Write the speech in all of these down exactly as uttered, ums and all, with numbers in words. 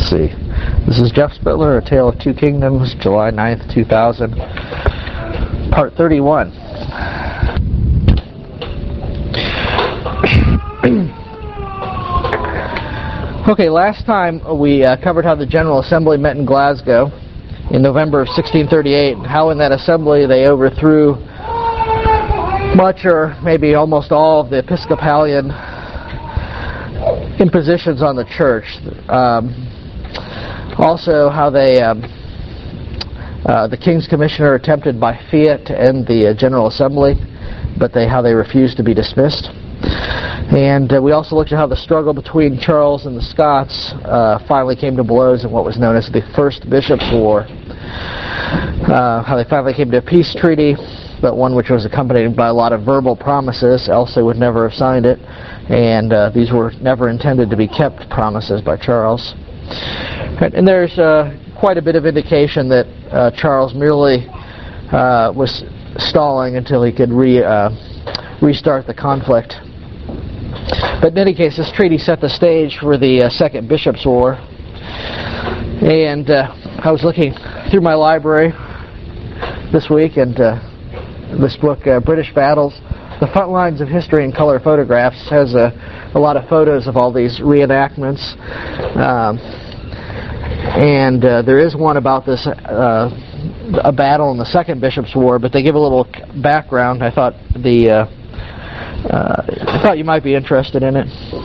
see. This is Jeff Spittler, A Tale of Two Kingdoms, July ninth, two thousand, part thirty-one. Okay, last time we uh, covered how the General Assembly met in Glasgow in November of sixteen thirty-eight, and how in that assembly they overthrew much or maybe almost all of the Episcopalian impositions on the church. Um, also, how they, um, uh, the King's Commissioner attempted by fiat to end the uh, General Assembly, but they how they refused to be dismissed. And uh, we also looked at how the struggle between Charles and the Scots uh, finally came to blows in what was known as the First Bishops' War. Uh, how they finally came to a peace treaty, but one which was accompanied by a lot of verbal promises, else they would never have signed it. And uh, these were never intended to be kept promises by Charles. And there's uh, quite a bit of indication that uh, Charles merely uh, was stalling until he could re, uh, restart the conflict. But in any case, this treaty set the stage for the uh, Second Bishops' War. And uh, I was looking through my library this week, and uh, this book, uh, British Battles, The Front Lines of History in Color Photographs, has a, a lot of photos of all these reenactments. Um, and uh, there is one about this, uh, a battle in the Second Bishops' War, but they give a little background. I thought the uh, uh, I thought you might be interested in it.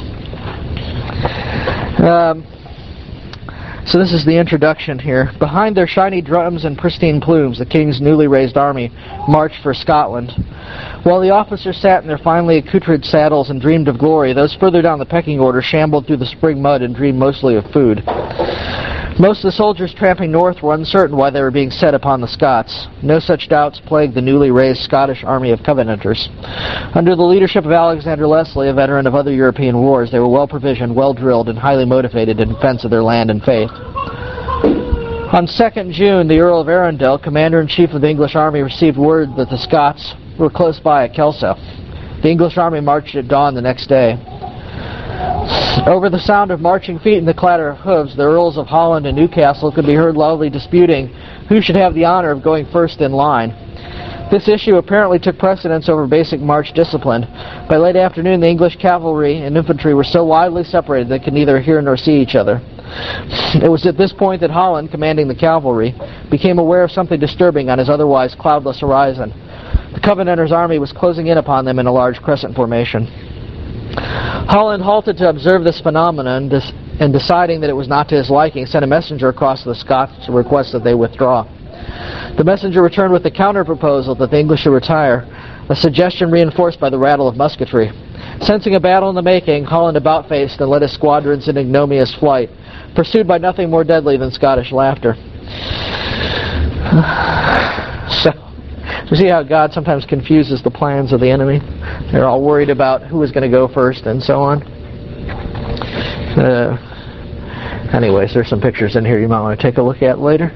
Um, So this is the introduction here. Behind their shiny drums and pristine plumes, the king's newly raised army marched for Scotland. While the officers sat in their finely accoutred saddles and dreamed of glory, those further down the pecking order shambled through the spring mud and dreamed mostly of food. Most of the soldiers tramping north were uncertain why they were being set upon the Scots. No such doubts plagued the newly raised Scottish army of Covenanters. Under the leadership of Alexander Leslie, a veteran of other European wars, they were well provisioned, well drilled, and highly motivated in defense of their land and faith. On second of June, the Earl of Arundel, commander-in-chief of the English army, received word that the Scots were close by at Kelso. The English army marched at dawn the next day. Over the sound of marching feet and the clatter of hooves, the Earls of Holland and Newcastle could be heard loudly disputing who should have the honor of going first in line. This issue apparently took precedence over basic march discipline. By late afternoon, the English cavalry and infantry were so widely separated they could neither hear nor see each other. It was at this point that Holland, commanding the cavalry, became aware of something disturbing on his otherwise cloudless horizon. The Covenanters' army was closing in upon them in a large crescent formation. Holland halted to observe this phenomenon, and deciding that it was not to his liking, sent a messenger across to the Scots to request that they withdraw. The messenger returned with the counter-proposal that the English should retire, a suggestion reinforced by the rattle of musketry. Sensing a battle in the making, Holland about-faced and led his squadrons in ignominious flight, pursued by nothing more deadly than Scottish laughter. So, you see how God sometimes confuses the plans of the enemy? They're all worried about who is going to go first and so on. Uh, anyways, there's some pictures in here you might want to take a look at later.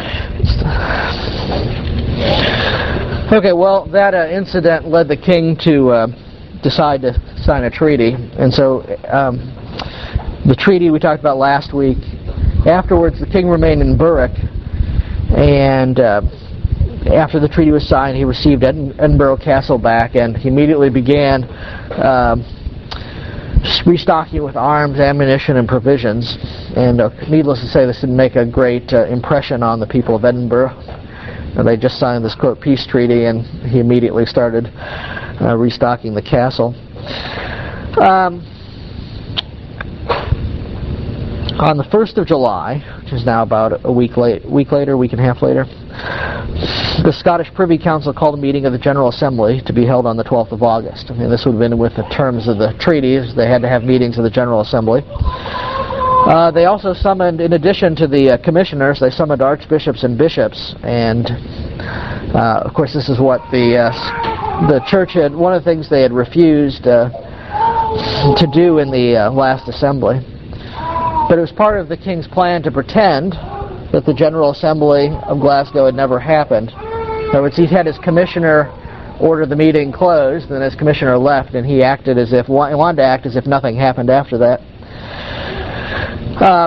Okay, well, that uh, incident led the king to uh, decide to sign a treaty. And so um, the treaty we talked about last week, afterwards the king remained in Berwick, and uh, after the treaty was signed, he received Edin- Edinburgh Castle back, and he immediately began uh, restocking with arms, ammunition, and provisions. And uh, needless to say, this didn't make a great uh, impression on the people of Edinburgh. And they just signed this, quote, peace treaty, and he immediately started uh, restocking the castle. Um, on the first of July, which is now about a week late, week later, week and a half later, the Scottish Privy Council called a meeting of the General Assembly to be held on the twelfth of August. I mean, this would have been with the terms of the treaties. They had to have meetings of the General Assembly. Uh, they also summoned, in addition to the uh, commissioners, they summoned archbishops and bishops. And, uh, of course, this is what the uh, the church had, one of the things they had refused uh, to do in the uh, last assembly. But it was part of the king's plan to pretend that the General Assembly of Glasgow had never happened. In other words, he had his commissioner order the meeting closed, and his commissioner left, and he acted as if, he wanted to act as if nothing happened after that. Um,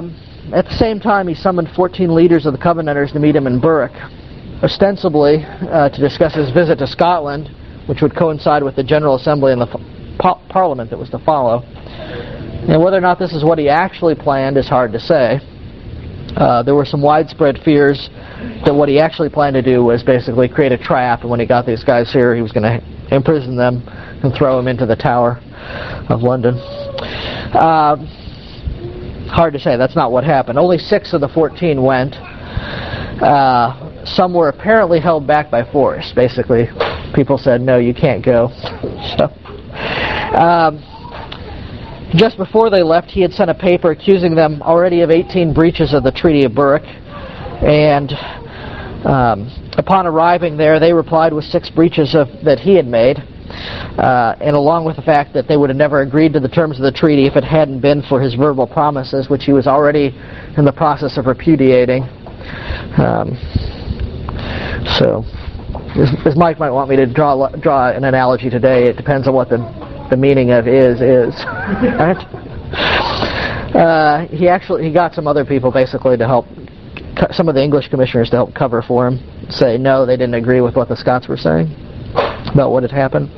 at the same time, he summoned fourteen leaders of the Covenanters to meet him in Berwick, ostensibly uh, to discuss his visit to Scotland, which would coincide with the General Assembly and the pa- Parliament that was to follow. And whether or not this is what he actually planned is hard to say. Uh, there were some widespread fears that what he actually planned to do was basically create a trap, and when he got these guys here, he was going to imprison them and throw them into the Tower of London. Uh, hard to say. That's not what happened. Only six of the fourteen went. Uh, some were apparently held back by force. Basically, people said, no, you can't go. So, um, just before they left, he had sent a paper accusing them already of eighteen breaches of the Treaty of Berwick, and um, upon arriving there, they replied with six breaches of, that he had made, uh, and along with the fact that they would have never agreed to the terms of the treaty if it hadn't been for his verbal promises, which he was already in the process of repudiating. Um, so, as, as Mike might want me to draw draw an analogy today, it depends on what the the meaning of is is. Right? Uh, he actually he got some other people basically to help, some of the English commissioners to help cover for him, say no, they didn't agree with what the Scots were saying about what had happened.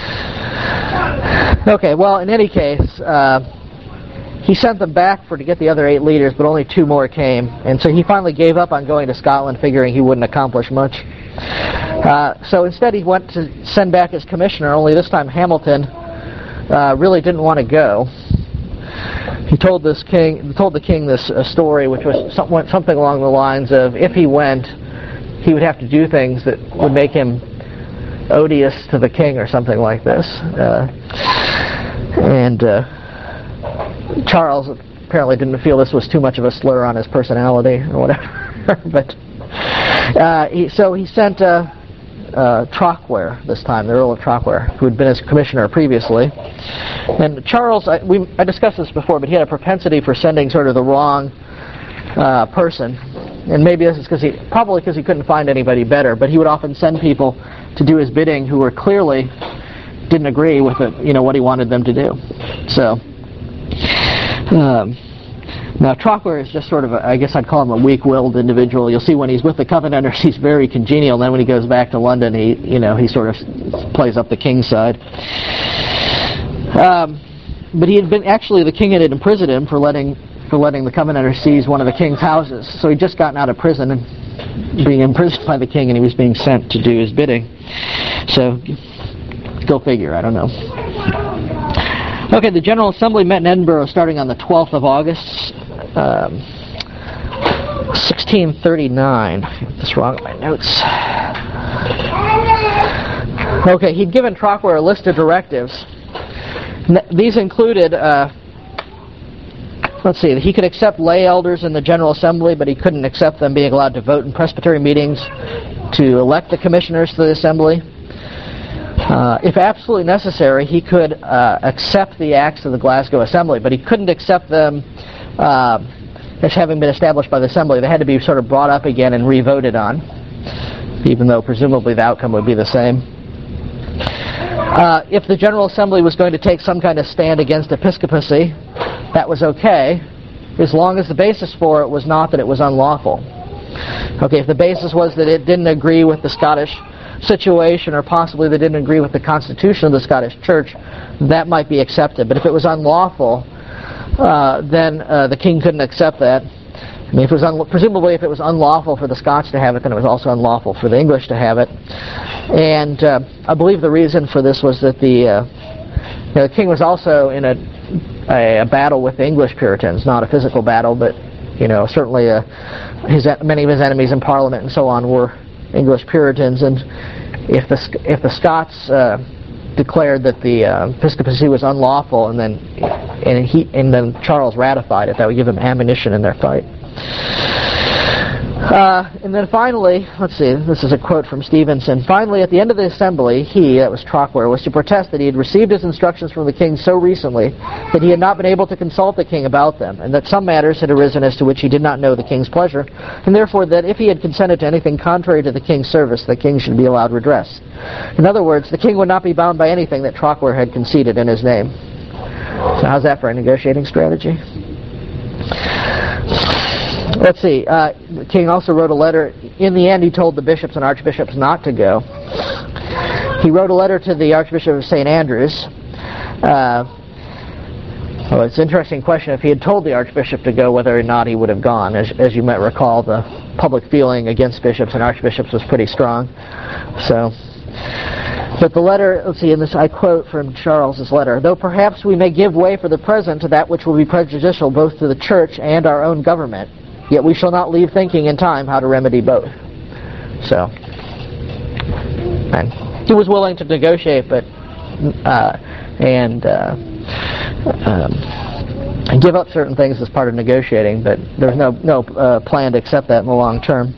Okay, well, in any case, uh, he sent them back for to get the other eight leaders, but only two more came, and so he finally gave up on going to Scotland, figuring he wouldn't accomplish much. Uh, so instead, he went to send back his commissioner. Only this time, Hamilton uh, really didn't want to go. He told this king, told the king this uh, story, which was some, something along the lines of, if he went, he would have to do things that would make him odious to the king, or something like this. Uh, and uh, Charles apparently didn't feel this was too much of a slur on his personality, or whatever. But uh, he, so he sent uh, uh, Traquair this time, the Earl of Traquair, who had been his commissioner previously. And Charles, I, we, I discussed this before, but he had a propensity for sending sort of the wrong uh, person. And maybe this is because he, probably because he couldn't find anybody better, but he would often send people to do his bidding who were clearly didn't agree with it, you know, what he wanted them to do. So, um, now Traquair is just sort of, a, I guess I'd call him a weak-willed individual. You'll see when he's with the Covenanters, he's very congenial. And then when he goes back to London, he, you know, he sort of plays up the king's side. Um, but he had been, actually, the king had imprisoned him for letting for letting the Covenanters seize one of the king's houses. So he'd just gotten out of prison and being imprisoned by the king, and he was being sent to do his bidding. So, go figure, I don't know. Okay, the General Assembly met in Edinburgh starting on the twelfth of August, um, sixteen thirty-nine. I got this wrong in my notes. Okay, he'd given Traquair a list of directives. These included, uh, let's see, he could accept lay elders in the General Assembly, but he couldn't accept them being allowed to vote in presbytery meetings to elect the commissioners to the Assembly. Uh, if absolutely necessary, he could uh, accept the acts of the Glasgow Assembly, but he couldn't accept them uh, as having been established by the Assembly. They had to be sort of brought up again and re-voted on, even though presumably the outcome would be the same. Uh, if the General Assembly was going to take some kind of stand against episcopacy, that was okay, as long as the basis for it was not that it was unlawful. Okay, if the basis was that it didn't agree with the Scottish situation, or possibly they didn't agree with the constitution of the Scottish Church, that might be accepted. But if it was unlawful, uh, then uh, the king couldn't accept that. I mean, if it was un- presumably if it was unlawful for the Scots to have it, then it was also unlawful for the English to have it. And uh, I believe the reason for this was that the, uh, you know, the king was also in a, a, a battle with the English Puritans, not a physical battle, but you know, certainly uh, his many of his enemies in Parliament and so on were English Puritans, and if the if the Scots uh, declared that the uh, episcopacy was unlawful, and then and he and then Charles ratified it, that would give them ammunition in their fight. Uh, and then finally, let's see, this is a quote from Stevenson. Finally, at the end of the assembly, he, that was Traquair, was to protest that he had received his instructions from the king so recently that he had not been able to consult the king about them, and that some matters had arisen as to which he did not know the king's pleasure, and therefore that if he had consented to anything contrary to the king's service, the king should be allowed redress. In other words, the king would not be bound by anything that Traquair had conceded in his name. So how's that for a negotiating strategy? let's see. Uh, the king also wrote a letter. In the end, he told the bishops and archbishops not to go. He wrote a letter to the Archbishop of Saint Andrews. Uh, well, it's an interesting question. If he had told the archbishop to go, whether or not he would have gone. As, as you might recall, the public feeling against bishops and archbishops was pretty strong. So, but the letter, let's see, in this I quote from Charles's letter, "Though perhaps we may give way for the present to that which will be prejudicial both to the church and our own government, yet we shall not leave thinking in time how to remedy both." So, and he was willing to negotiate, but uh, and uh, um, and give up certain things as part of negotiating, but there's no no uh, plan to accept that in the long term.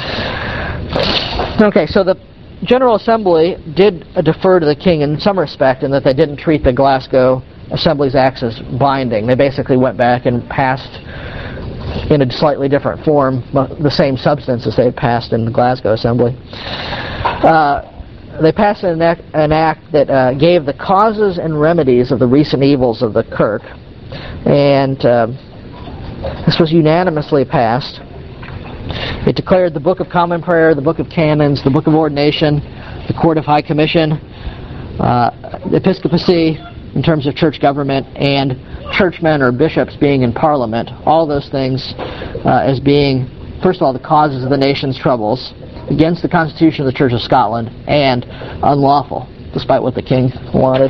Okay, so the General Assembly did uh, defer to the king in some respect, in that they didn't treat the Glasgow Assembly's acts as binding. They basically went back and passed in a slightly different form the same substance as they had passed in the Glasgow Assembly. Uh, They passed an act, an act that uh, gave the causes and remedies of the recent evils of the Kirk, and uh, this was unanimously passed. It declared the Book of Common Prayer, the Book of Canons, the Book of Ordination, the Court of High Commission, uh, episcopacy in terms of church government, and churchmen or bishops being in Parliament, all those things uh, as being, first of all, the causes of the nation's troubles, against the Constitution of the Church of Scotland, and unlawful, despite what the king wanted.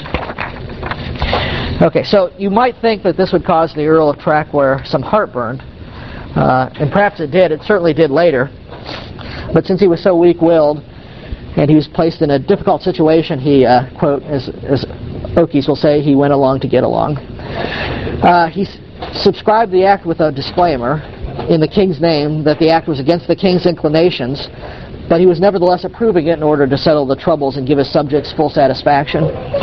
Okay, so you might think that this would cause the Earl of Traquair some heartburn, uh, and perhaps it did. It certainly did later. But since he was so weak-willed, and he was placed in a difficult situation, he, uh, quote, as, as Okies will say, he went along to get along. Uh, he s- subscribed the act with a disclaimer in the king's name that the act was against the king's inclinations, but he was nevertheless approving it in order to settle the troubles and give his subjects full satisfaction.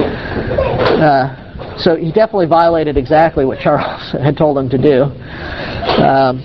Uh, so he definitely violated exactly what Charles had told him to do. Um,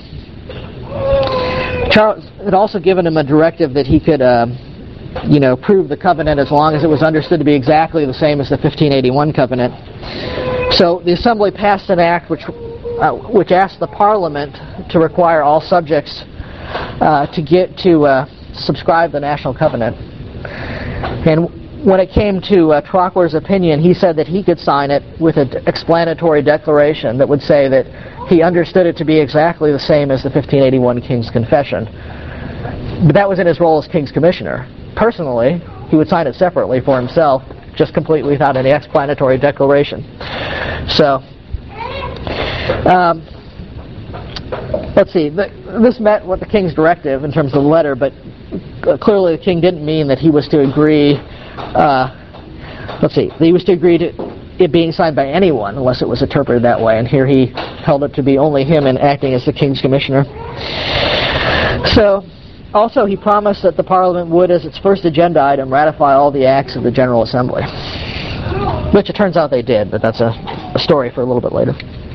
Charles had also given him a directive that he could, uh, you know, prove the covenant as long as it was understood to be exactly the same as the fifteen eighty-one covenant. So the Assembly passed an act which Uh, which asked the Parliament to require all subjects uh, to get to uh, subscribe the National Covenant. And when it came to uh, Traquair's opinion, he said that he could sign it with an explanatory declaration that would say that he understood it to be exactly the same as the fifteen eighty-one King's Confession. But that was in his role as King's Commissioner. Personally, he would sign it separately for himself, just completely without any explanatory declaration. So, Um, let's see, the, this met what the king's directive in terms of the letter, but uh, clearly the king didn't mean that he was to agree, uh, let's see, that he was to agree to it being signed by anyone unless it was interpreted that way, and here he held it to be only him and acting as the king's commissioner. So, also he promised that the Parliament would, as its first agenda item, ratify all the acts of the General Assembly, which it turns out they did, but that's a, a story for a little bit later.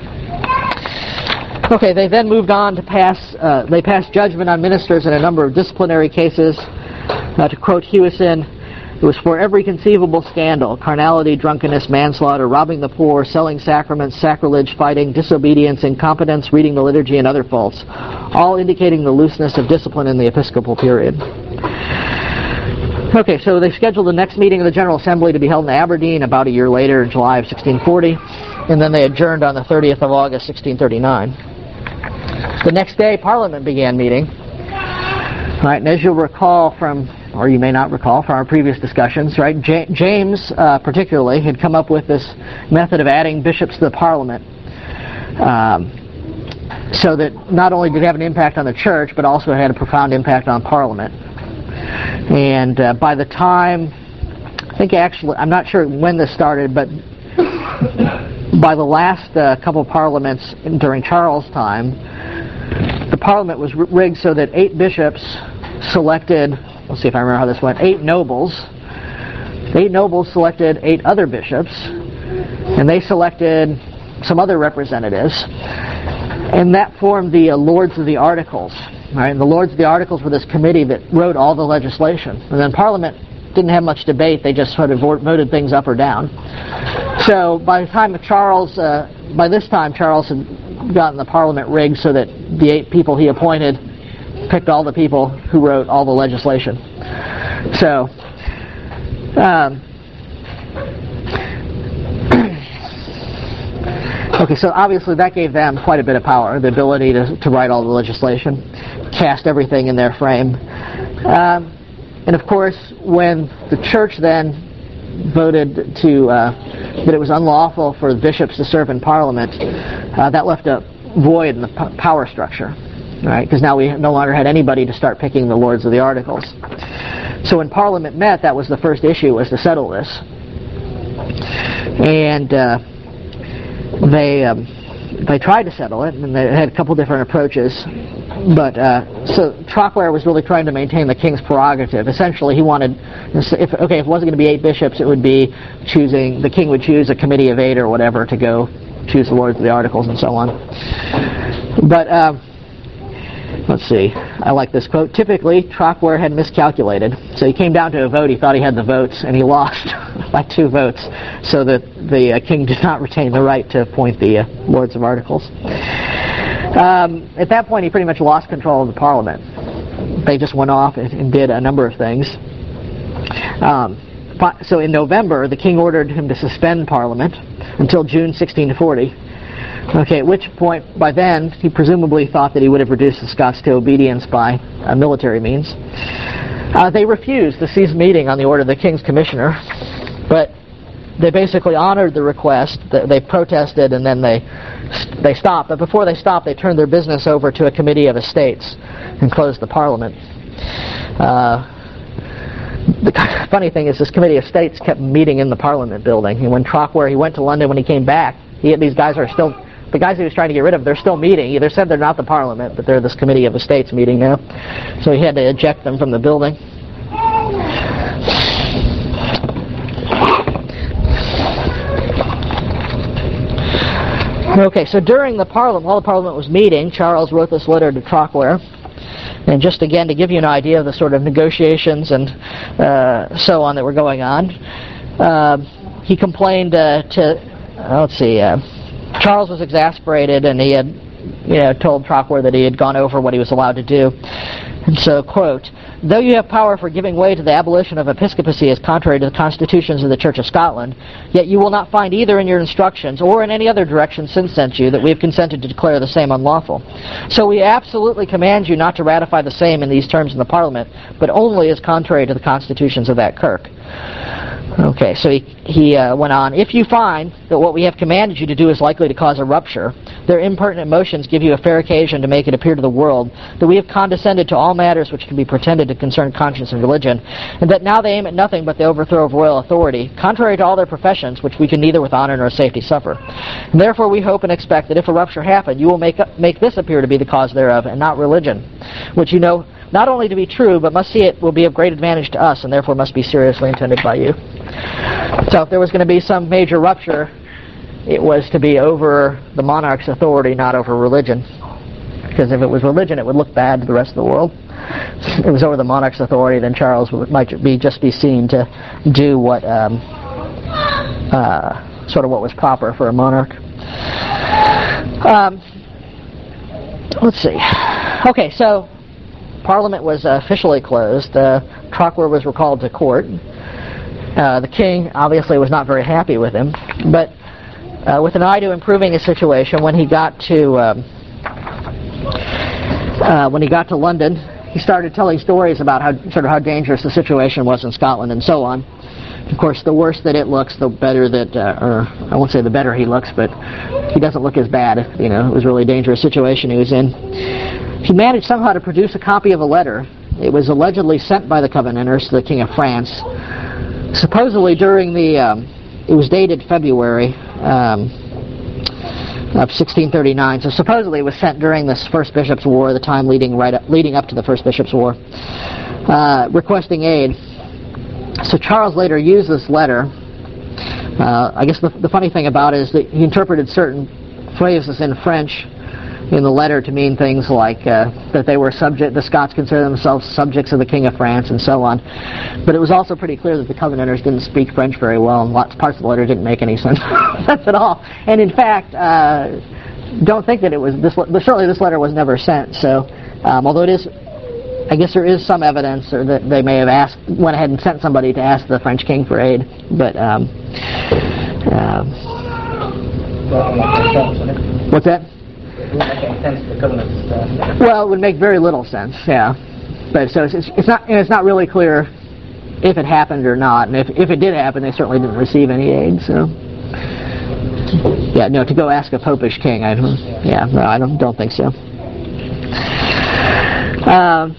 Okay, they then moved on to pass, uh, they passed judgment on ministers in a number of disciplinary cases. Uh, to quote Hewison, it was for every conceivable scandal: carnality, drunkenness, manslaughter, robbing the poor, selling sacraments, sacrilege, fighting, disobedience, incompetence, reading the liturgy, and other faults, all indicating the looseness of discipline in the episcopal period. Okay, so they scheduled the next meeting of the General Assembly to be held in Aberdeen about a year later, in July of sixteen forty, and then they adjourned on the thirtieth of August, sixteen thirty-nine. The next day, Parliament began meeting. Right, and as you'll recall from, or you may not recall from our previous discussions, right, J- James uh, particularly had come up with this method of adding bishops to the Parliament, um, so that not only did it have an impact on the church, but also had a profound impact on Parliament. And uh, by the time, I think actually, I'm not sure when this started, but by the last uh, couple of parliaments during Charles' time, the Parliament was rigged so that eight bishops selected, let's see if I remember how this went, eight nobles. Eight nobles selected eight other bishops, and they selected some other representatives, and that formed the uh, Lords of the Articles. Right? And the Lords of the Articles were this committee that wrote all the legislation. And then Parliament didn't have much debate, they just sort of voted things up or down. So by the time of Charles, uh, by this time Charles had gotten the Parliament rigged so that the eight people he appointed picked all the people who wrote all the legislation. So, um, okay, so obviously that gave them quite a bit of power, the ability to, to write all the legislation, cast everything in their frame. Um, and of course, when the church then voted to uh, that it was unlawful for the bishops to serve in Parliament, uh, that left a void in the p- power structure, right? Because now we no longer had anybody to start picking the Lords of the Articles. So when Parliament met, that was the first issue, was to settle this. And uh, they um, they tried to settle it, and they had a couple different approaches. But uh, so Traquair was really trying to maintain the king's prerogative. Essentially, he wanted, if okay, if it wasn't going to be eight bishops, it would be choosing, the king would choose a committee of eight or whatever to go choose the Lords of the Articles and so on. But uh, let's see, I like this quote. Typically, Traquair had miscalculated. So he came down to a vote, he thought he had the votes, and he lost by two votes, so that the uh, king did not retain the right to appoint the uh, Lords of Articles. Um, at that point, he pretty much lost control of the Parliament. They just went off and, and did a number of things. Um, so in November, the king ordered him to suspend Parliament until June sixteen forty. Okay, at which point, by then, he presumably thought that he would have reduced the Scots to obedience by uh, military means. Uh, they refused to seize meeting on the order of the king's commissioner, but they basically honored the request. They protested, and then they they stopped. But before they stopped, they turned their business over to a committee of estates and closed the Parliament. Uh, the funny thing is, this committee of estates kept meeting in the Parliament building. And when Traquair, he went to London when he came back, he, these guys are still, the guys he was trying to get rid of, they're still meeting. They said they're not the Parliament, but they're this committee of estates meeting now. So he had to eject them from the building. Okay, so during the Parliament, while the Parliament was meeting, Charles wrote this letter to Traquair. And just again to give you an idea of the sort of negotiations and uh, so on that were going on, uh, he complained uh, to, uh, let's see, uh, Charles was exasperated, and he had, you know, told Traquair that he had gone over what he was allowed to do. And so, quote, "Though you have power for giving way to the abolition of episcopacy as contrary to the constitutions of the Church of Scotland, yet you will not find either in your instructions or in any other direction since sent you that we have consented to declare the same unlawful. So we absolutely command you not to ratify the same in these terms in the Parliament, but only as contrary to the constitutions of that kirk." Okay, so he, he uh, went on, "If you find that what we have commanded you to do is likely to cause a rupture, their impertinent motions give you a fair occasion to make it appear to the world that we have condescended to all matters which can be pretended to concern conscience and religion, and that now they aim at nothing but the overthrow of royal authority, contrary to all their professions, which we can neither with honor nor safety suffer. And therefore we hope and expect that if a rupture happen, you will make, make this appear to be the cause thereof, and not religion, which you know not only to be true, but must see it will be of great advantage to us, and therefore must be seriously intended by you." So if there was going to be some major rupture, it was to be over the monarch's authority, not over religion. Because if it was religion, it would look bad to the rest of the world. If it was over the monarch's authority, then Charles would, might be just be seen to do what um, uh, sort of what was proper for a monarch. Um, let's see. Okay, so Parliament was uh, officially closed. Uh, Traquair was recalled to court. Uh, the king obviously was not very happy with him, but uh, with an eye to improving his situation, when he got to um, uh, when he got to London, he started telling stories about how sort of how dangerous the situation was in Scotland and so on. Of course, the worse that it looks, the better that, uh, or I won't say the better he looks, but he doesn't look as bad. You know, it was a really dangerous situation he was in. He managed somehow to produce a copy of a letter. It was allegedly sent by the Covenanters to the King of France. Supposedly during the, um, it was dated February um, of sixteen thirty-nine, so supposedly it was sent during this First Bishop's War, the time leading right up, leading up to the First Bishop's War, uh, requesting aid. So Charles later used this letter. Uh, I guess the, the funny thing about it is that he interpreted certain phrases in French in the letter to mean things like uh, that they were subject, the Scots consider themselves subjects of the King of France and so on. But it was also pretty clear that the Covenanters didn't speak French very well, and lots parts of the letter didn't make any sense, sense at all. And in fact, uh, don't think that it was this. Certainly, this letter was never sent. So, um, although it is, I guess there is some evidence, or that they may have asked, went ahead and sent somebody to ask the French king for aid. But um, uh, what's that? It wouldn't make any sense to government stuff. Well, it would make very little sense. Yeah, but so it's, it's not. And it's not really clear if it happened or not. And if if it did happen, they certainly didn't receive any aid. So. Yeah, no, to go ask a popish king, I don't, yeah, no, I don't, don't think so. Um,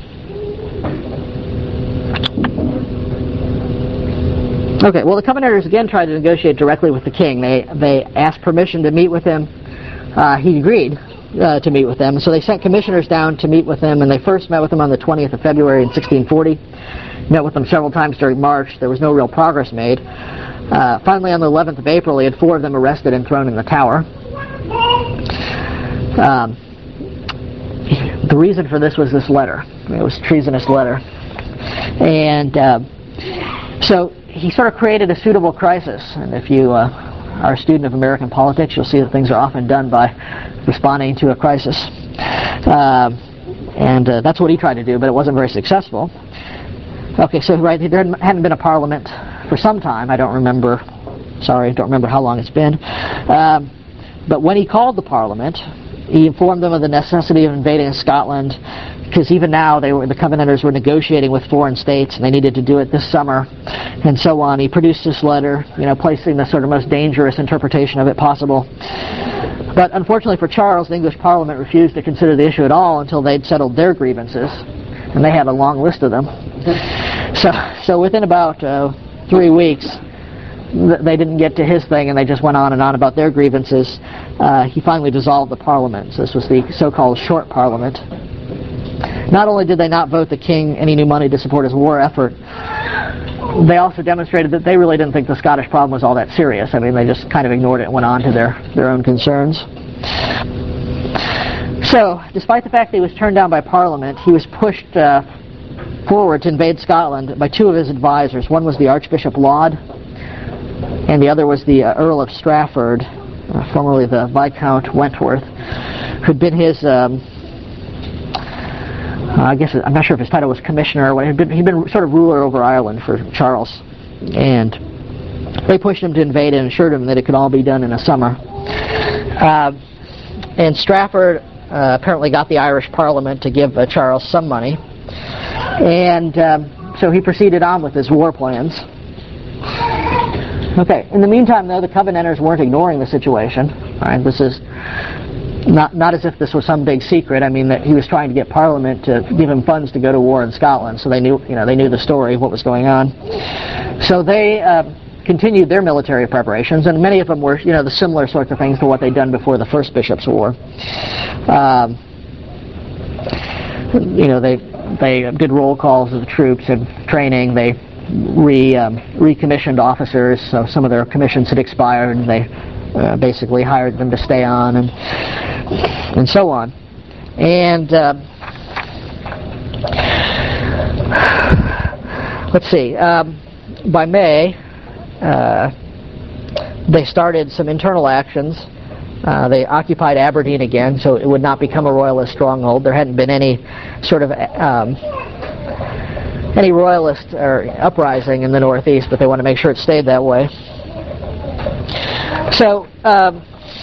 okay, well, the Covenanters again tried to negotiate directly with the king. They they asked permission to meet with him. Uh, he agreed uh, to meet with them, so they sent commissioners down to meet with him, and they first met with him on the twentieth of February in sixteen forty. Met with them several times during March. There was no real progress made. Uh, finally, on the eleventh of April, he had four of them arrested and thrown in the tower. Um, the reason for this was this letter. It was a treasonous letter. And uh, so he sort of created a suitable crisis. And if you uh, are a student of American politics, you'll see that things are often done by responding to a crisis. Uh, and uh, that's what he tried to do, but it wasn't very successful. Okay, so right, there hadn't been a parliament for some time. I don't remember, sorry, I don't remember how long it's been. Um, but when he called the parliament, he informed them of the necessity of invading Scotland, because even now they were, the Covenanters were negotiating with foreign states, and they needed to do it this summer, and so on. He produced this letter, you know, placing the sort of most dangerous interpretation of it possible. But unfortunately for Charles, the English Parliament refused to consider the issue at all until they'd settled their grievances, and they had a long list of them. So, so within about uh, three weeks, th- they didn't get to his thing, and they just went on and on about their grievances. Uh, he finally dissolved the Parliament. So this was the so-called Short Parliament. Not only did they not vote the king any new money to support his war effort, they also demonstrated that they really didn't think the Scottish problem was all that serious. I mean, they just kind of ignored it and went on to their, their own concerns. So, despite the fact that he was turned down by Parliament, he was pushed uh, forward to invade Scotland by two of his advisors. One was the Archbishop Laud, and the other was the uh, Earl of Strafford, uh, formerly the Viscount Wentworth, who'd been his, um, uh, I guess, I'm not sure if his title was commissioner or what. He'd been, he'd been sort of ruler over Ireland for Charles. And they pushed him to invade and assured him that it could all be done in a summer. Uh, and Strafford uh, apparently got the Irish Parliament to give uh, Charles some money. And um, so he proceeded on with his war plans. Okay, in the meantime, though, the Covenanters weren't ignoring the situation. Right? This is not not as if this was some big secret. I mean, that he was trying to get Parliament to give him funds to go to war in Scotland, so they knew, you know, they knew the story of what was going on. So they uh, continued their military preparations, and many of them were, you know, the similar sorts of things to what they'd done before the First Bishops' War. Um, you know, they they did roll calls of the troops and training. They re um, recommissioned officers, so some of their commissions had expired, and they uh, basically hired them to stay on, and and so on. And uh, let's see. Um, by May, uh, they started some internal actions. Uh, they occupied Aberdeen again, so it would not become a royalist stronghold. There hadn't been any sort of um, any royalist or uprising in the northeast, but they want to make sure it stayed that way. So, um,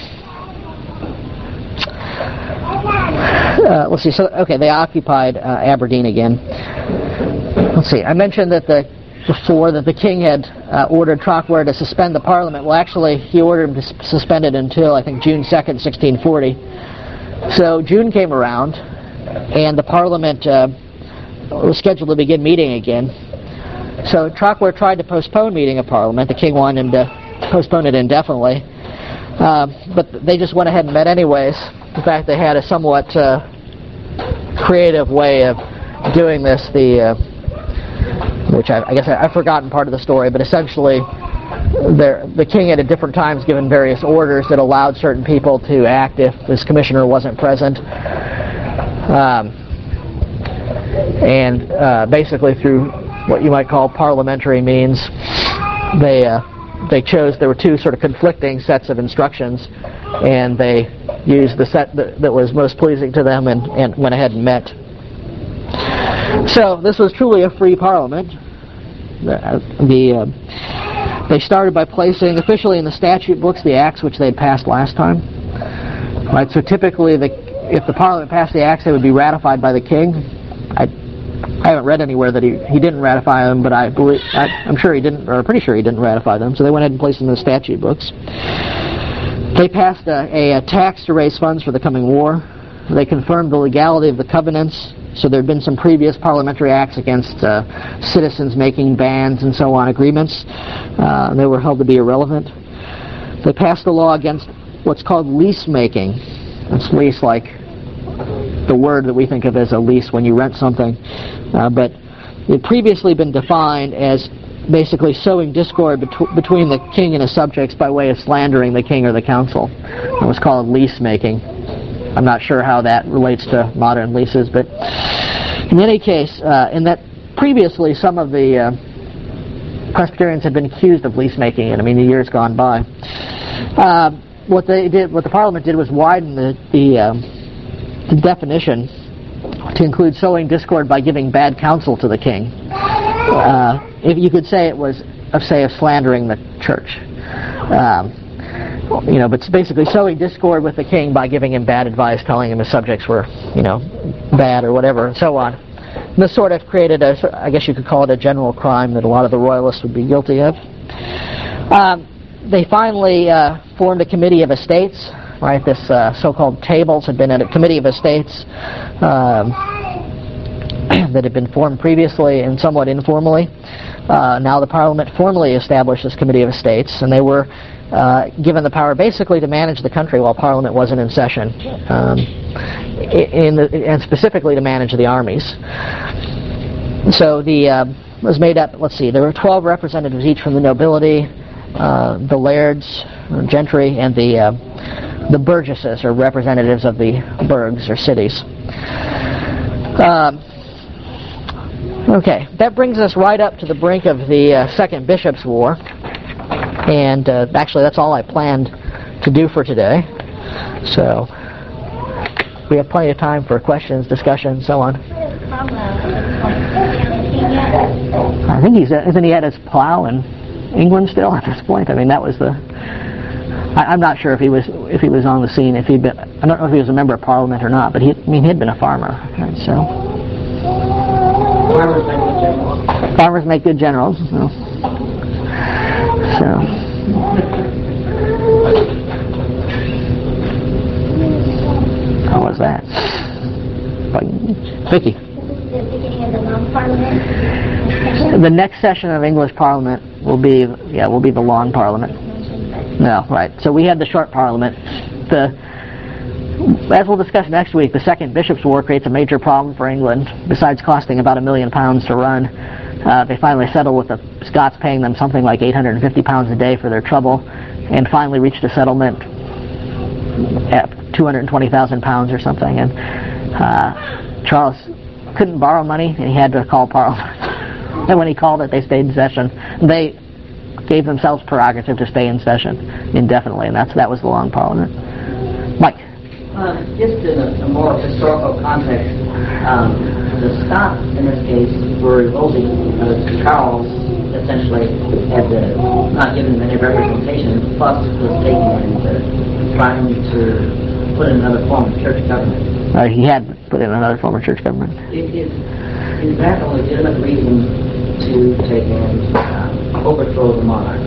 uh, let's see. So, okay, they occupied uh, Aberdeen again. Let's see. I mentioned that the before that the king had uh, ordered Traquair to suspend the Parliament. Well, actually, he ordered him to s- suspend it until, I think, June second, sixteen forty. So June came around, and the Parliament uh, was scheduled to begin meeting again. So Traquair tried to postpone meeting of Parliament. The king wanted him to postpone it indefinitely. Uh, but they just went ahead and met anyways. In fact, they had a somewhat uh, creative way of doing this. The uh, which I, I guess I, I've forgotten part of the story, but essentially the king had at different times given various orders that allowed certain people to act if this commissioner wasn't present. Um, and uh, basically through what you might call parliamentary means, they uh, they chose, there were two sort of conflicting sets of instructions. and they used the set that, that was most pleasing to them and, and went ahead and met. So this was truly a free parliament. The, the uh, they started by placing officially in the statute books the acts which they had passed last time. Right. So typically, the, if the parliament passed the acts, they would be ratified by the king. I, I haven't read anywhere that he, he didn't ratify them, but I believe I, I'm sure he didn't, or pretty sure he didn't ratify them. So they went ahead and placed them in the statute books. They passed a, a, a tax to raise funds for the coming war. They confirmed the legality of the covenants. So there had been some previous parliamentary acts against uh, citizens making bans and so on, agreements. Uh, they were held to be irrelevant. They passed a law against what's called lease making. It's lease like the word that we think of as a lease when you rent something. Uh, but it had previously been defined as basically sowing discord bet- between the king and his subjects by way of slandering the king or the council. It was called lease making. I'm not sure how that relates to modern leases, but in any case, uh, in that previously some of the uh, Presbyterians had been accused of lease making it. I mean, the years gone by. Uh, what they did, what the Parliament did, was widen the the, uh, the definition to include sowing discord by giving bad counsel to the king. Uh, if you could say it was, of say, of slandering the church. Um, You know, but it's basically sowing discord with the king by giving him bad advice, telling him his subjects were, you know, bad or whatever, and so on. And this sort of created a, I guess you could call it a general crime that a lot of the royalists would be guilty of. Um, they finally uh, formed a committee of estates, right? This uh, so-called tables had been at a committee of estates um, that had been formed previously and somewhat informally. Uh, now the Parliament formally established this committee of estates, and they were Uh, given the power basically to manage the country while Parliament wasn't in session, um, in the, and specifically to manage the armies. So the uh, was made up, let's see, there were twelve representatives each from the nobility, uh, the lairds, gentry, and the uh, the burgesses, or representatives of the burghs or cities. Um, okay, that brings us right up to the brink of the uh, Second Bishops' War. And uh, actually, that's all I planned to do for today. So we have plenty of time for questions, discussion, so on. I think he's isn't he at his plow in England still at this point? I mean, that was the. I, I'm not sure if he was if he was on the scene. If he'd been, I don't know if he was a member of Parliament or not. But he, I mean, he'd been a farmer, right, so. Farmers make good generals. Farmers make good generals. So. So, how was that? Vicky. This is the beginning of the long parliament. The next session of English Parliament will be, yeah, will be the long Parliament. No, right. So we had the short Parliament. The, as we'll discuss next week, the Second Bishops' War creates a major problem for England. Besides costing about a million pounds to run, uh, they finally settled with the Scots paying them something like eight hundred fifty pounds a day for their trouble, and finally reached a settlement at two hundred twenty thousand pounds or something. And uh, Charles couldn't borrow money, and he had to call Parliament. And when he called it, they stayed in session. They gave themselves prerogative to stay in session indefinitely, and that's that was the long Parliament. Mike. Uh, just in a, a more historical context, um, the Scots in this case were revolting because Charles essentially had uh, not given them any representation, plus was taking and uh, trying to put in another form of church government. Uh, he had put in another form of church government. Is, is, is that a legitimate reason to take and uh, overthrow the monarch?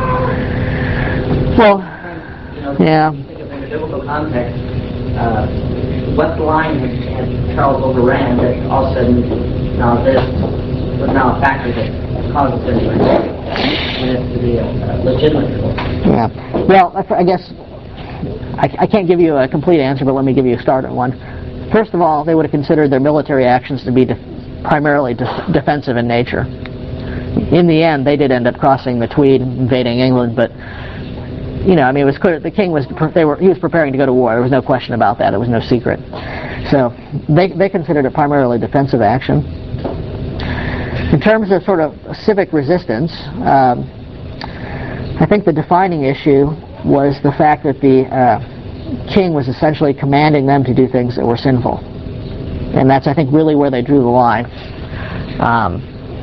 Well, you know, yeah. Think of in a biblical context. Uh, what line had, had Charles overran that all of a sudden now this was now a factor that causes him to be a, a legitimate revolt? Yeah. Well, I guess I, I can't give you a complete answer, but let me give you a start on one. First of all, they would have considered their military actions to be de- primarily de- defensive in nature. In the end, they did end up crossing the Tweed, invading England, but you know, I mean, it was clear the king was they were he was preparing to go to war. There was no question about that. It was no secret. So they they considered it primarily defensive action. In terms of sort of civic resistance, um, I think the defining issue was the fact that the uh, king was essentially commanding them to do things that were sinful. And that's, I think, really where they drew the line. Um,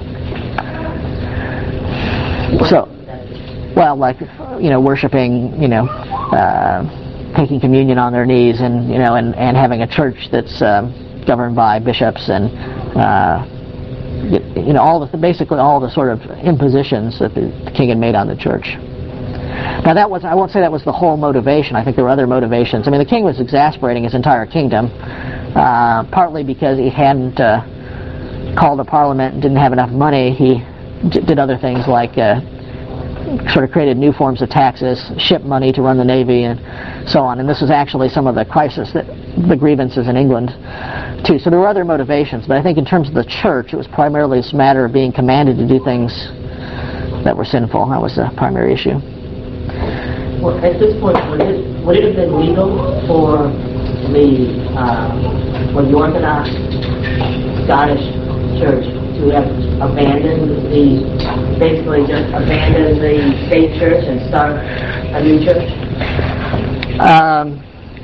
so, well, like, you know, worshiping, you know, uh, taking communion on their knees, and, you know, and, and having a church that's um, governed by bishops, and, uh, you know, all the, basically all the sort of impositions that the king had made on the church. Now that was, I won't say that was the whole motivation. I think there were other motivations. I mean, the king was exasperating his entire kingdom, uh, partly because he hadn't uh, called a parliament and didn't have enough money. He d- did other things like uh, sort of created new forms of taxes, shipped money to run the navy, and so on. And this was actually some of the crisis, that the grievances in England, too. So there were other motivations, but I think in terms of the church, it was primarily this matter of being commanded to do things that were sinful. That was the primary issue. Well, at this point, would it, would it have been legal for the uh, for the Orthodox Scottish Church to have abandoned the, basically just abandoned the state church and start a new church? Um,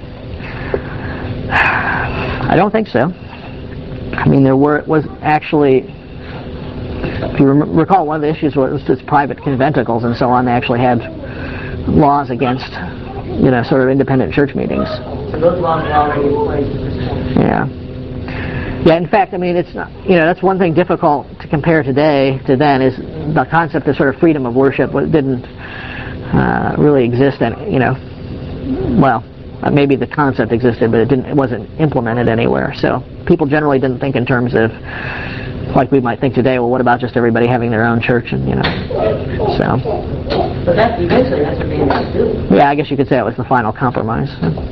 I don't think so. I mean, there were was actually, if you rem- recall, one of the issues was this private conventicles and so on. They actually had laws against, you know, sort of independent church meetings. So those laws are already in place. Yeah. Yeah, in fact, I mean, it's not, you know, that's one thing difficult to compare today to then, is the concept of sort of freedom of worship didn't uh, really exist, and, you know, well, maybe the concept existed, but it didn't, it wasn't implemented anywhere. So people generally didn't think in terms of, like we might think today, well, what about just everybody having their own church, and, you know, so. But that's eventually that's what they ended up doing. Yeah, I guess you could say it was the final compromise.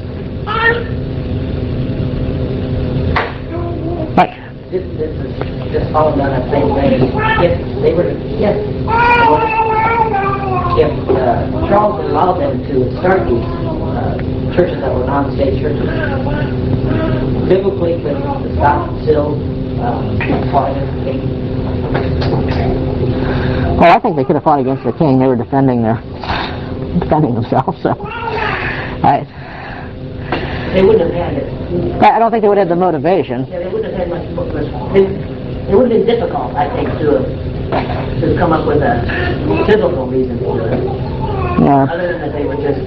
Right. This, this is just following on that same vein. If they were, yes, if uh, Charles allowed them to start these uh, churches that were non-state churches, biblically, could the Scots still uh, fight against the king? Well, I think they could have fought against the king. They were defending their, defending themselves. So, I, they wouldn't have had it. I don't think they would have the motivation. Yeah, they wouldn't have had much. They, it would have been difficult, I think, to to come up with a biblical reason for it. Yeah. Other than that, they were just.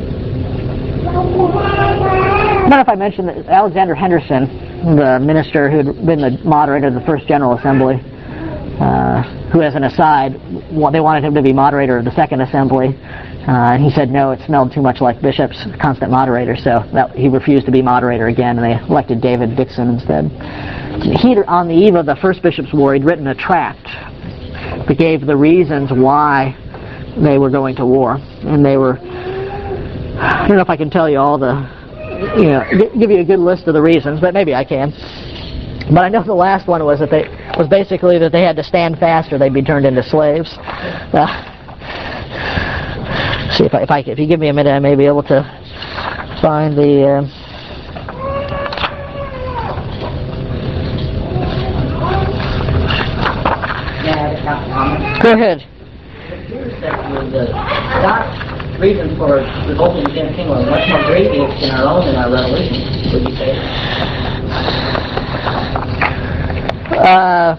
I don't know if I mentioned that Alexander Henderson, the minister who had been the moderator of the First General Assembly, uh, who, as an aside, well, they wanted him to be moderator of the Second Assembly, uh, and he said no, it smelled too much like bishops, constant moderator, so that, he refused to be moderator again, and they elected David Dixon instead. He, on the eve of the First Bishops' War, he'd written a tract that gave the reasons why they were going to war, and they were, I don't know if I can tell you all the, you know, give you a good list of the reasons, but maybe I can. But I know the last one was that they was basically that they had to stand fast or they'd be turned into slaves. Uh, see if I, if I if you give me a minute, I may be able to find the. Uh, Go ahead. It appears that the Scots' reason for revolting against King was much more grievous than our own in our revolution, would you say? Uh,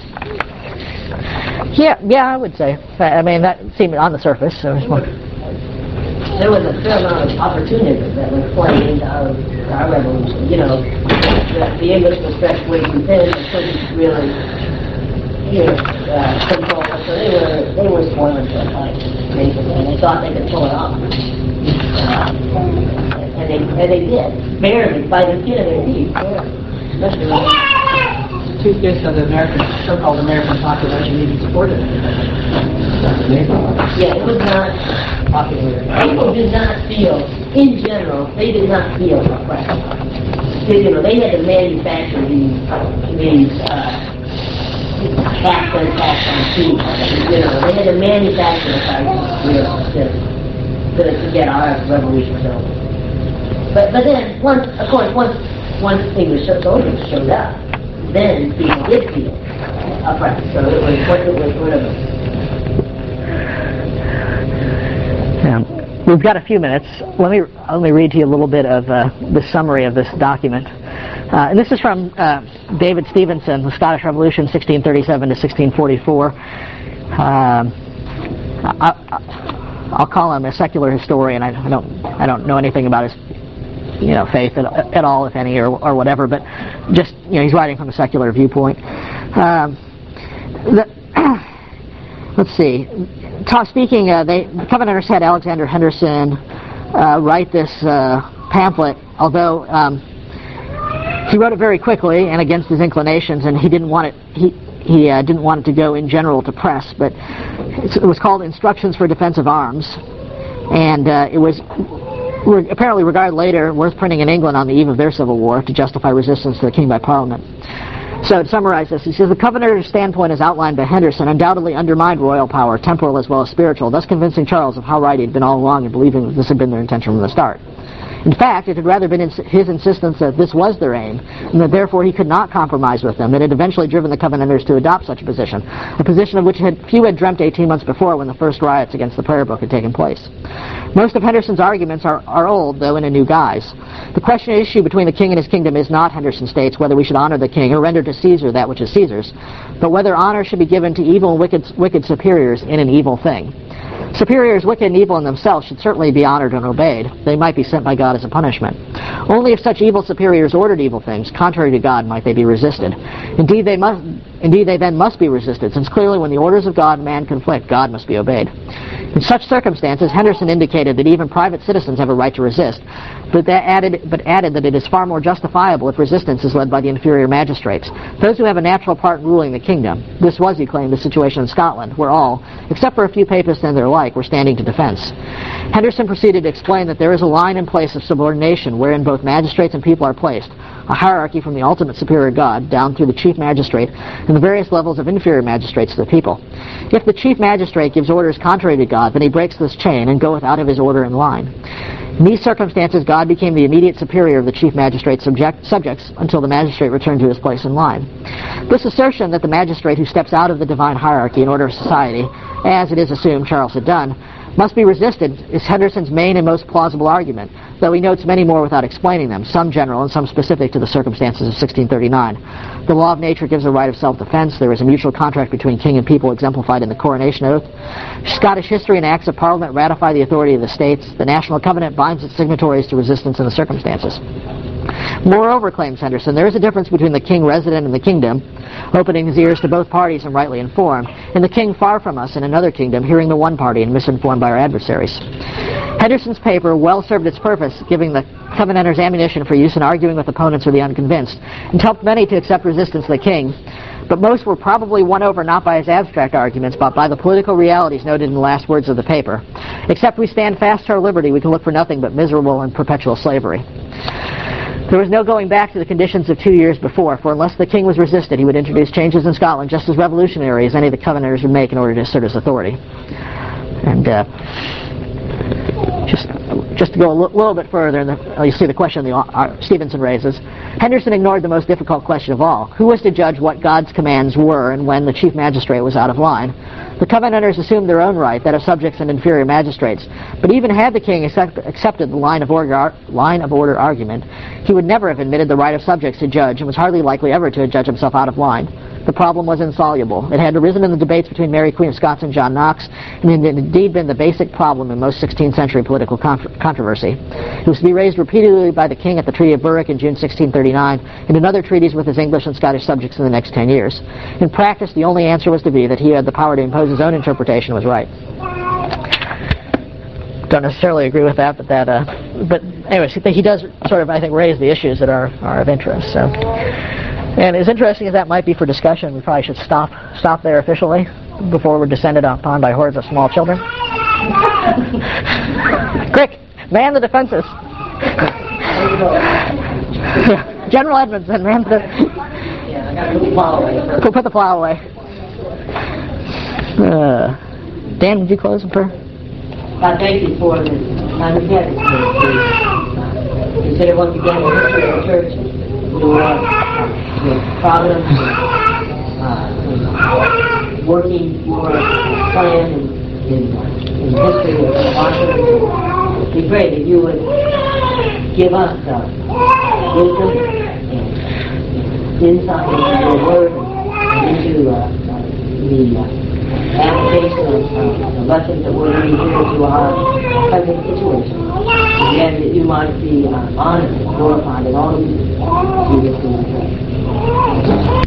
yeah, yeah, I would say. I mean, that seemed on the surface. So it was more. There was a fair amount of opportunism that was playing into our, our revolution. You know, the, the English were stretched way too thin and couldn't really, you know, uh, control us. So they were they were spoiling for a fight, basically, and they thought they could pull it off. Uh, and they and they did, barely, by the skin of their teeth. Especially when two-fifths of the American, so-called American population even supported it. Yeah, it was not popular. People did not feel, in general, they did not feel oppressed. They, you know, they had to manufacture these, these uh, tax and tax on food. You know, they had to manufacture the prices, you know, to, to, to get our revolution going. But but then, once, of course, once once English soldiers showed up, then people did feel oppressed. So it was what it was sort of. Yeah. we've got a few minutes. Let me let me read to you a little bit of uh, the summary of this document. Uh, and this is from uh, David Stevenson, The Scottish Revolution, sixteen thirty-seven to sixteen forty-four. Um, I, I, I'll call him a secular historian. I, I don't I don't know anything about his you know faith at, at all, if any, or, or whatever. But just you know, he's writing from a secular viewpoint. Um, the, let's see. Ta- speaking, uh, they the Covenanters had Alexander Henderson uh, write this uh, pamphlet, although um, he wrote it very quickly and against his inclinations, and he didn't want it. He he uh, didn't want it to go in general to press, but it was called Instructions for Defense of Arms, and uh, it was re- apparently regarded later worth printing in England on the eve of their civil war to justify resistance to the king by Parliament. So to summarize this, he says, the Covenanter's standpoint as outlined by Henderson undoubtedly undermined royal power, temporal as well as spiritual, thus convincing Charles of how right he had been all along in believing that this had been their intention from the start. In fact, it had rather been ins- his insistence that this was their aim, and that therefore he could not compromise with them, that had eventually driven the Covenanters to adopt such a position, a position of which had, few had dreamt eighteen months before when the first riots against the prayer book had taken place. Most of Henderson's arguments are, are old, though in a new guise. The question at issue between the king and his kingdom is not, Henderson states, whether we should honor the king or render to Caesar that which is Caesar's, but whether honor should be given to evil and wicked, wicked superiors in an evil thing. Superiors, wicked and evil in themselves, should certainly be honored and obeyed. They might be sent by God as a punishment. Only if such evil superiors ordered evil things, contrary to God, might they be resisted. Indeed, they must. Indeed, they then must be resisted, since clearly when the orders of God and man conflict, God must be obeyed. In such circumstances, Henderson indicated that even private citizens have a right to resist, but, that added, but added that it is far more justifiable if resistance is led by the inferior magistrates, those who have a natural part in ruling the kingdom. This was, he claimed, the situation in Scotland, where all, except for a few papists and their like, were standing to defence. Henderson proceeded to explain that there is a line in place of subordination wherein both magistrates and people are placed, a hierarchy from the ultimate superior God down through the chief magistrate and the various levels of inferior magistrates to the people. If the chief magistrate gives orders contrary to God, then he breaks this chain and goeth out of his order and line. In these circumstances, God became the immediate superior of the chief magistrate's subject, subjects until the magistrate returned to his place in line. This assertion that the magistrate who steps out of the divine hierarchy in order of society, as it is assumed Charles had done, must be resisted is Henderson's main and most plausible argument, though he notes many more without explaining them, some general and some specific to the circumstances of sixteen thirty-nine. The law of nature gives a right of self-defense. There is a mutual contract between king and people exemplified in the coronation oath. Scottish history and acts of Parliament ratify the authority of the states. The National Covenant binds its signatories to resistance in the circumstances. Moreover, claims Henderson, there is a difference between the king resident in the kingdom, opening his ears to both parties and rightly informed, and the king far from us in another kingdom, hearing the one party and misinformed by our adversaries. Henderson's paper well served its purpose, giving the Covenanters ammunition for use in arguing with opponents or the unconvinced, and helped many to accept resistance to the king, but most were probably won over not by his abstract arguments, but by the political realities noted in the last words of the paper. Except we stand fast to our liberty, we can look for nothing but miserable and perpetual slavery. There was no going back to the conditions of two years before, for unless the king was resisted, he would introduce changes in Scotland just as revolutionary as any of the Covenanters would make in order to assert his authority. And uh, just just to go a l- little bit further, and uh, you see the question the, uh, Stevenson raises, Henderson ignored the most difficult question of all. Who was to judge what God's commands were and when the chief magistrate was out of line? The Covenanters assumed their own right, that of subjects and inferior magistrates. But even had the king accept, accepted the line of, order, line of order argument, he would never have admitted the right of subjects to judge, and was hardly likely ever to judge himself out of line. The problem was insoluble. It had arisen in the debates between Mary Queen of Scots and John Knox, and it had indeed been the basic problem in most sixteenth century political contro- controversy. It was to be raised repeatedly by the king at the Treaty of Berwick in June sixteen thirty-nine, and in other treaties with his English and Scottish subjects in the next ten years. In practice, the only answer was to be that he had the power to impose his own interpretation was right. Don't necessarily agree with that, but that, uh, but anyways, he does sort of, I think, raise the issues that are, are of interest. So, and as interesting as that might be for discussion, we probably should stop stop there officially before we're descended upon by hordes of small children. Quick, man the defenses. General Edmondson, man the. Yeah, I got to put the plow away. Put, put the plow away. Uh, Dan, would you close in prayer? God, thank you for this time we had today. Consider once again the history of the church, your, your providence, uh, working your plan in, in, in history of Washington. we pray that you would give us uh, wisdom and insight into your word and into uh, uh, the uh, application of uh, the lessons that we're learning here to our present situation. Again, that you might be uh, honored and glorified in all of you. Jesus' name we pray.